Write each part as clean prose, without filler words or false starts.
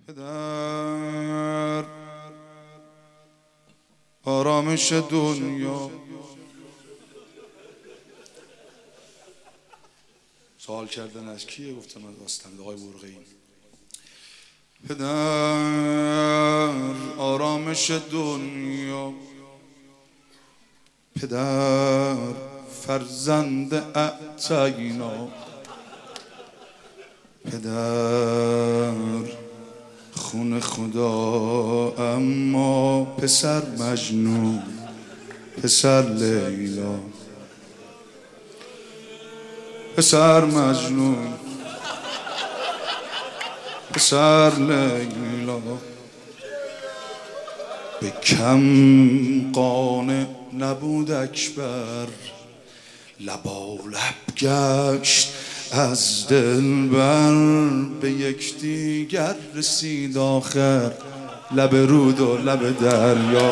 پدر آرامش دنیا. سوال کردن از کیه؟ گفتم از آستنده آقای برقعی. پدر آرامش دنیا، پدر فرزند اعتینا، پدر خون خدا اما پسر مجنون، پسر لیلا، پسر مجنون، پسر لیلا. به کم قانع نبود اکبر، لبالب گشت از دلبر. به یکدیگر رسید آخر، لب رود و لب دریا.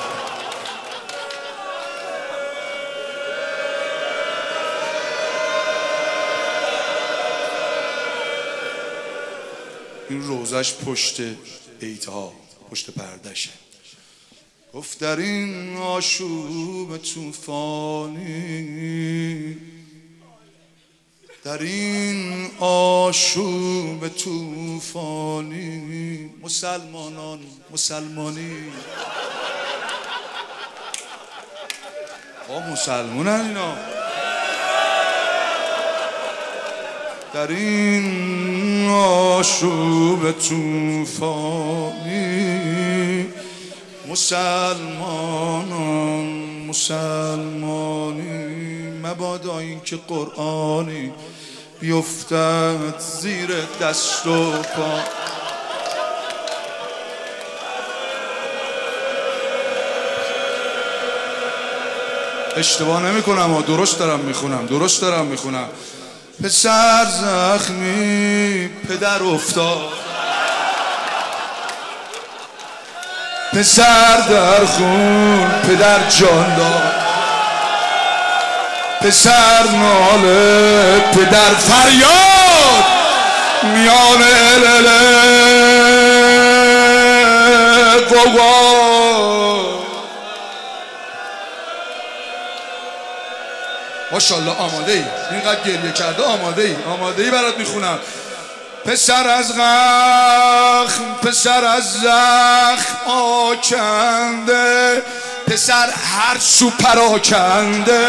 این روزش پشت بیتها، پشت پردشه. گفت در این آشوب توفانی، در این آشوب توفانی، مسلمانان مسلمانی. مسلمونن اینا. در این آشوب توفانی، مسلمانان مسلمانی. مبادا این که قرآنی بیفتد زیر دست و پا. اشتباه نمی کنم، درست دارم میخونم، درست دارم میخونم. پسر زخمی پدر افتاد، پسر در خون پدر جان داد، پسر ناله پدر فریاد میان قوا. ماشاءالله آماده ای، اینقدر گریه کرده آماده ای برات میخونم. پسر از زخم، پسر از زخم آکنده، پسر هر سو پراکنده.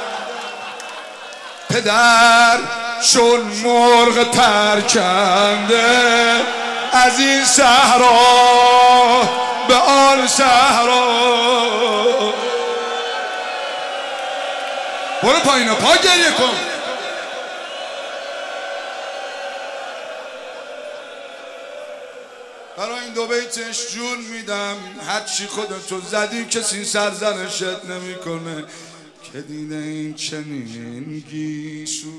پدر چون مرغ پرکنده، از این صحرا به آن صحرا. برو پایین پا گریه کن. برای این دو بیتش جون میدم. هرچی خودتو زدی کسی سرزنشت نمیکنه. که دیده این چنین گیسو،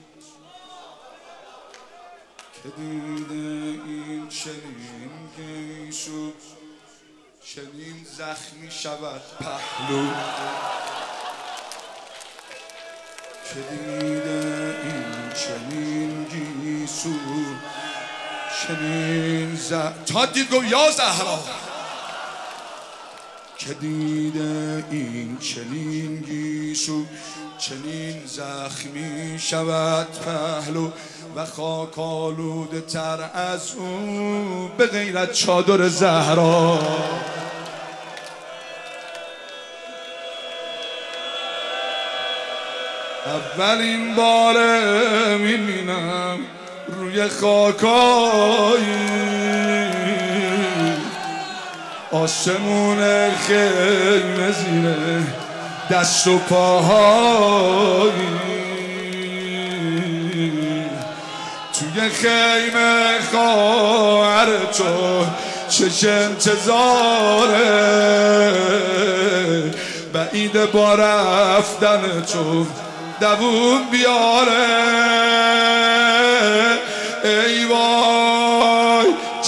که دیده این چنین گیسو، چنین زخمی شود پهلو. که دیده این چنین گیسو، چنین تا دید گفت یا زهرا. که دیده این چنین گیسو، چنین زخمی شود پهلو. و خاک آلوده تر از او به غیرت چادر زهرا. اولین باره میبینم روی خاکایی آسمون خیمه زیر دست و پاهایی. توی خیمه خواهر تو چه انتظاره، بعید با رفتن تو دووم بیاره. ای وای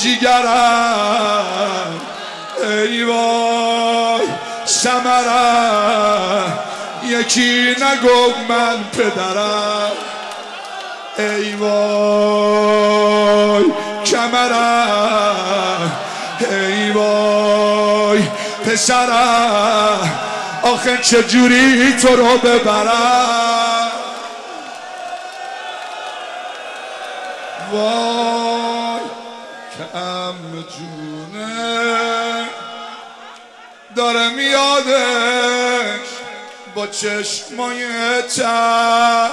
جیگرم، ای وای ثمرم، یکی نگفت من پدرم. ای وای کمرم، پسرم آخه چجوری تو رو ببرم وای که عمه جونه داره میادش با چشمای تر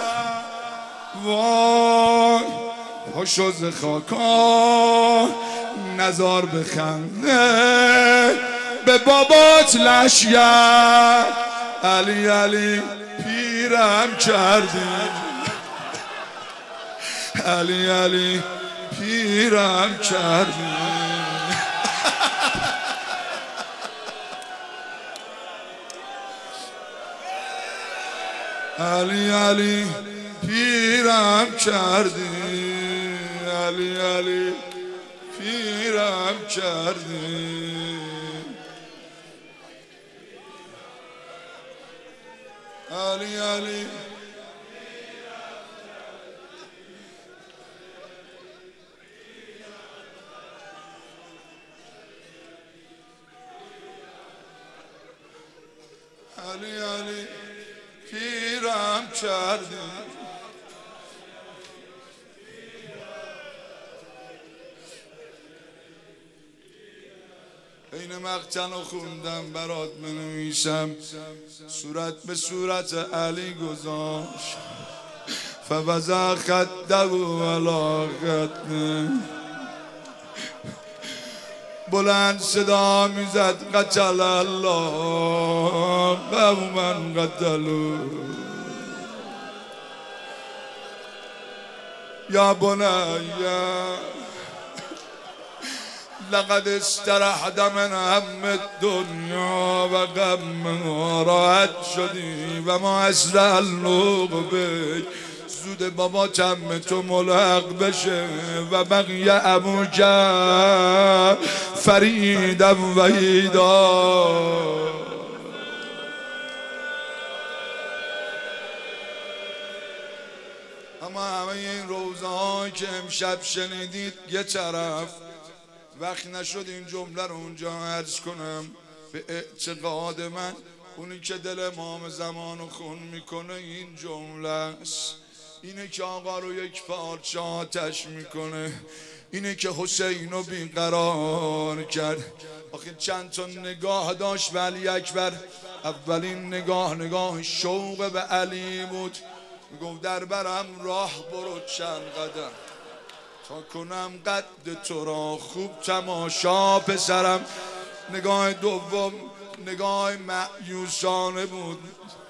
وای پاشو ز خاکا نزار بخنده به بابات لشگر علی علی پیرم کردی علی علی پیرم کردی علی علی پیرم کردی علی علی پیرم کردی علی علی علی علی پیرم کردی این مقتن رو خوندم برات بنویسم صورت به صورت علی گذاشت فوضع خده علی خده بلند صدا میزد قتل الله قوما قتلوا یا بنی لقد استرحت من هم الدنیا و غم راحت شدی و ما اسرع اللوق بی زود بابا تم تو ملحق بشه و بقیه ابو فرید وحیدا اما همه این روزهایی که امشب شنیدید یه طرف وقت نشد این جمله رو اونجا عرض کنم به اعتقاد من اونی که دل امام زمان رو خون میکنه این جمله است اینه که آقا رو یک پارچه آتش میکنه اینه که حسین رو بیقرار کرد آخه چند تا نگاه داشت به علی اکبر اولین نگاه شوق به علی بود میگفت در برم راه برو چند قدم تا کنم قد تو را خوب تماشا پسرم نگاه دوم نگاه مأیوسانه بود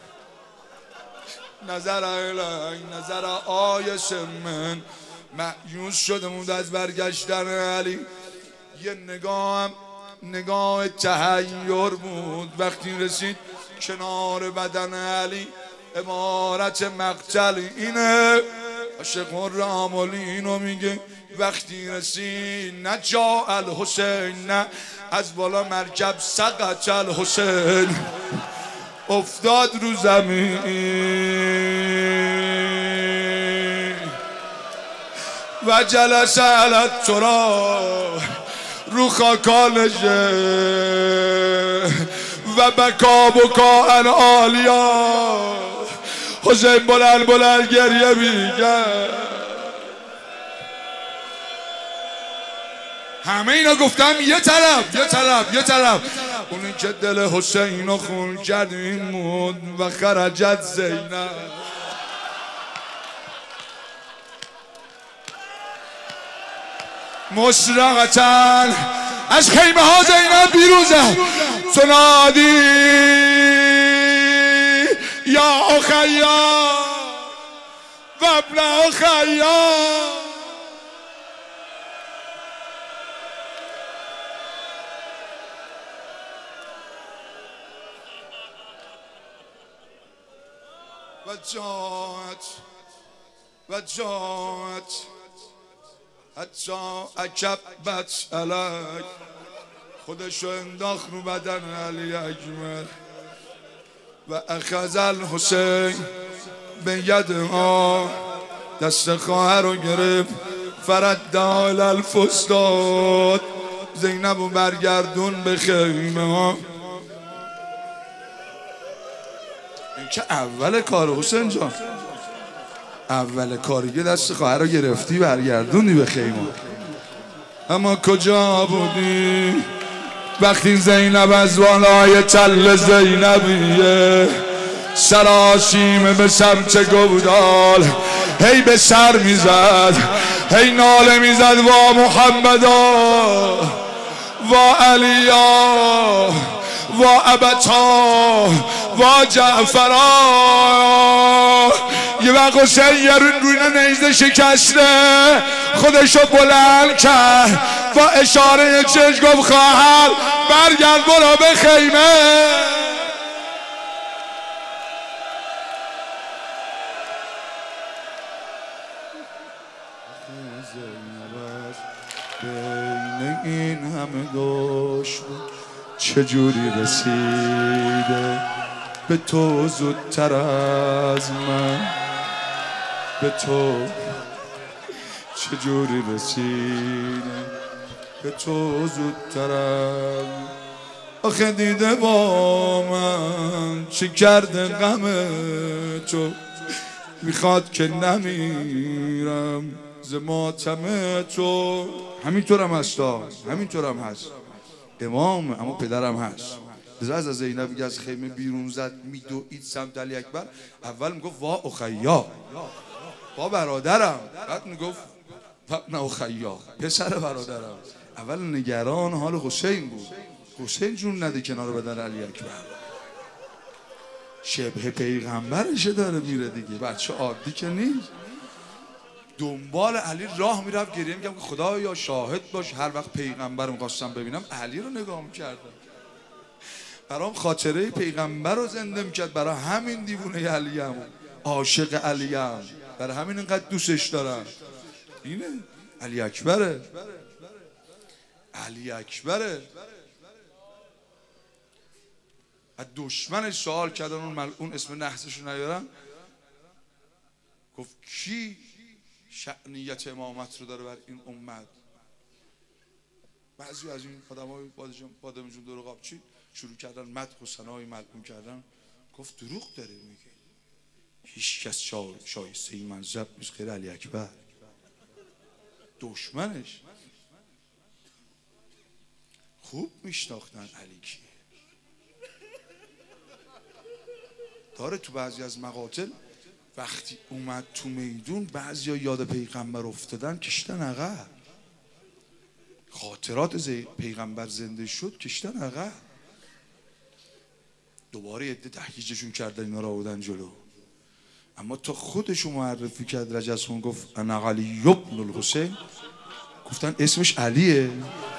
نظر الی نظر آیس من مأیوس شده بود از برگشتن علی یه نگاه تحیر بود وقتی رسید کنار بدن علی امارت مقتل اینه عاشق رامولی اینو میگه وقتی رسید نه جا الحسین نه از بالا مرکب سقط الحسین افتاد رو زمین و جلس علی تراب رو خاکانشه و بکا ان آلیا حسین بلند گریه میگه همه اینا گفتم یه طرف اونی که دل حسین رو خون کرد این مود و خرجت زینب مسرقتن از خیمه ها زینب بیروزه تنادی یا اخیا و ابن اخیا و جات حتی اکبت علیک خودشو انداخت رو بدن علی اکبر و اخذ الحسین به یدها دست خواهر رو گرفت فرد دال الفستاد زینب و برگردون به خیمه ها که اول کار حسین جان، اول کاری که دست خواهر رو گرفتی برگردوندی به خیمه. اما کجا بودی وقتی زینب از بالای تل زینبیه سراسیمه به سمت گودال هی به سر میزد، هی ناله میزد وا محمدا وا علیا وا ابتا وا جعفرا. یه وقت حسین یه روی نیزه شکسته خودشو بلند کرد با اشاره چشم گفت خواهر برگرد برو به خیمه. بین این همه دشمن چجوری رسیده به تو زودتر از من، به تو چجوری رسیده به تو زودتر از من. آخه دیده با من چی کرده غم تو، میخواد که نمیرم ز ماتم تو. همینطورم هست، همینطورم هست امام، اما پدرم هست. از زینب از خیمه بیرون زد میدوید سمت علی اکبر، اول میگفت وا اخیا با برادرم، بعد میگفت نه اخیا پسر برادرم. اول نگران حال حسین بود، حسین جون نده کنار بدن علی اکبر، شبه پیغمبرشه داره میره دیگه، بچه عادی که نیست. دنبال علی راه میرفت گریه میگم که خدایا شاهد باش هر وقت پیغمبر میخواستم ببینم علی رو نگاه میکردم، برام خاطره پیغمبر رو زنده میکرد. برای همین دیوونه علی هم، عاشق علی هم، برای همین اینقدر دوستش دارم. اینه علی اکبره، علی اکبره. از دشمنش سوال کردن، اون ملعون اسم نحسش رو نیارم، گفت کی شأنیت امامت رو داره بر این امت؟ بعضی از این آدمای بادمجون دور قابچی شروع کردن مدح و ثنای ملعون کردن. گفت دروغ داره میگه، هیچ کس شایسته این منصب نیست غیر علی اکبر. دشمنش خوب میشناختن علی کیه. داره تو بعضی از مقاتل وقتی اومد تو میدون بعضی ها یاد پیغمبر افتادن کشتن عقب، خاطرات پیغمبر زنده شد کشتن عقب. دوباره عده تحقیقشون کردن اینا را آوردن جلو، اما تا خودشو معرفی کرد رجسون گفت انا علی ابن الحسین، گفتن اسمش علیه.